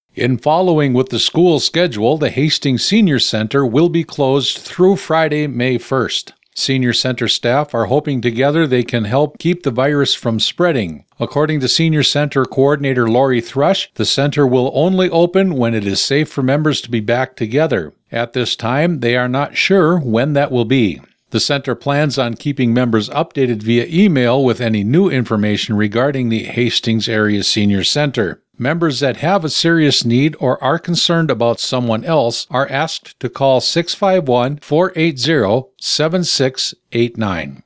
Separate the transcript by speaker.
Speaker 1: In following with the school schedule, the Hastings Senior Center will be closed through Friday, May 1st. Senior Center staff are hoping together they can help keep the virus from spreading. According to Senior Center Coordinator Lori Thrush, the center will only open when it is safe for members to be back together. At this time, they are not sure when that will be. The center plans on keeping members updated via email with any new information regarding the Hastings Area Senior Center. Members that have a serious need or are concerned about someone else are asked to call 651-480-7689.